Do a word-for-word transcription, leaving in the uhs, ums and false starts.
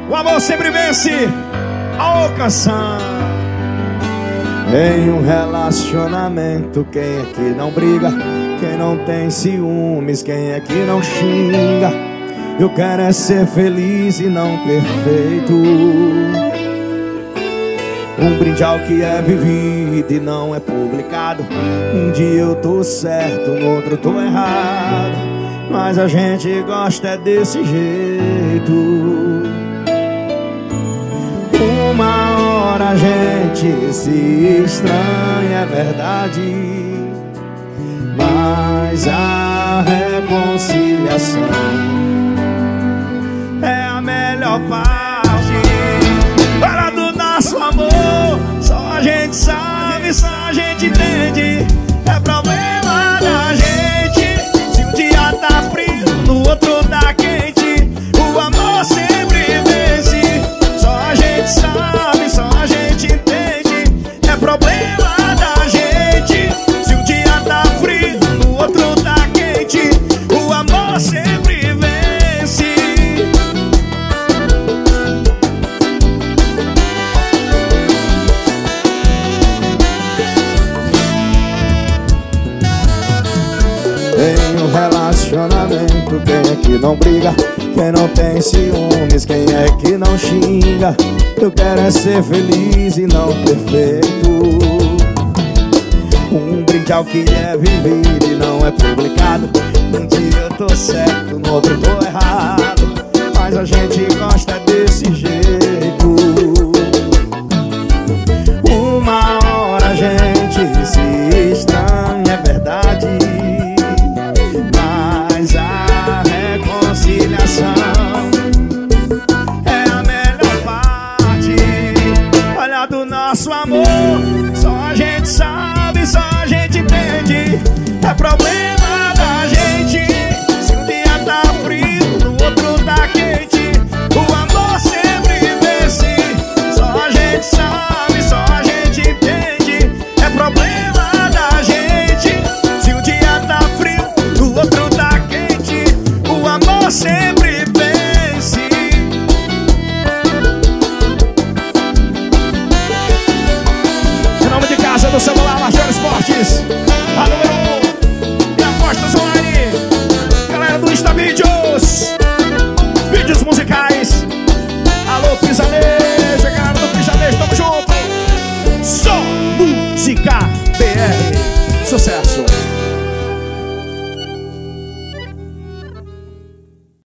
O amor sempre vence. A canção. Em um relacionamento, quem é que não briga? Quem não tem ciúmes? Quem é que não xinga? Eu quero é ser feliz e não perfeito. Um brinde ao que é vivido e não é publicado. Um dia eu tô certo, no outro eu tô errado, mas a gente gosta é desse jeito. Uma hora a gente se estranha, é verdade, mas a reconciliação é a melhor parte. Para do nosso amor, só a gente sabe, só a gente entende. É problema da gente. Se um dia tá frio, no outro tá quente. O amor sempre vence. Só a gente sabe, só a gente entende. É problema da gente. Se um dia tá frio, no outro tá quente. O amor sempre vence. Em um relacionamento, quem é que não briga? Quem não tem ciúmes? Quem é que não xinga? Eu quero é ser feliz e não perfeito. Um brinde ao que é vivido e não é publicado. Um dia eu tô certo, no outro eu tô errado, mas a gente gosta desse jeito. Uma hora a gente se estranha, é verdade, mas a reconciliação é a melhor parte. Olha do nosso amor, só a gente sabe, só a gente entende. É problema da gente. Se um dia tá frio, no outro tá quente. O amor sempre vence. Só a gente sabe, só a gente entende. É problema da gente. Se um dia tá frio, no outro tá quente. O amor sempre